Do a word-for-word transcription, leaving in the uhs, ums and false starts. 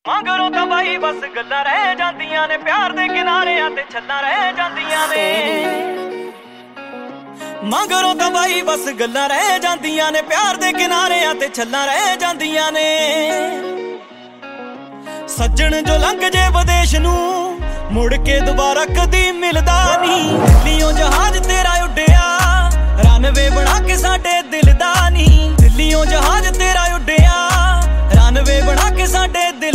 ਮਗਰੋਂ ਤਾਂ ਬਾਈ ਬਸ ਗੱਲਾਂ ਰਹਿ ਜਾਂਦੀਆਂ ਨੇ, ਪਿਆਰ ਦੇ ਕਿਨਾਰਿਆਂ ਤੇ ਛੱਲਾਂ ਰਹਿ ਜਾਂਦੀਆਂ ਨੇ। ਮਗਰੋਂ ਤਾਂ ਬਾਈ ਬਸ ਗੱਲਾਂ ਰਹਿ ਜਾਂਦੀਆਂ ਨੇ, ਪਿਆਰ ਦੇ ਕਿਨਾਰਿਆਂ ਤੇ ਛੱਲਾਂ ਰਹਿ ਜਾਂਦੀਆਂ ਨੇ। ਸੱਜਣ ਜੋ ਲੰਘ ਜੇ ਵਿਦੇਸ਼ ਨੂੰ ਮੁੜ ਕੇ ਦੁਬਾਰਾ ਕਦੀ ਮਿਲਦਾ ਨਹੀਂ। ਦਿੱਲੀਓਂ ਜਹਾਜ਼ ਤੇਰਾ ਉੱਡਿਆ ਰਨਵੇ ਬਣਾ ਕੇ ਸਾਡੇ ਦਿਲ ਦਾ ਨਹੀਂ। ਦਿੱਲੀਓਂ ਜਹਾਜ਼ ਤੇਰਾ ਉੱਡਿਆ ਰਨਵੇ ਬਣਾ ਕੇ ਸਾਡੇ ਦਿਲ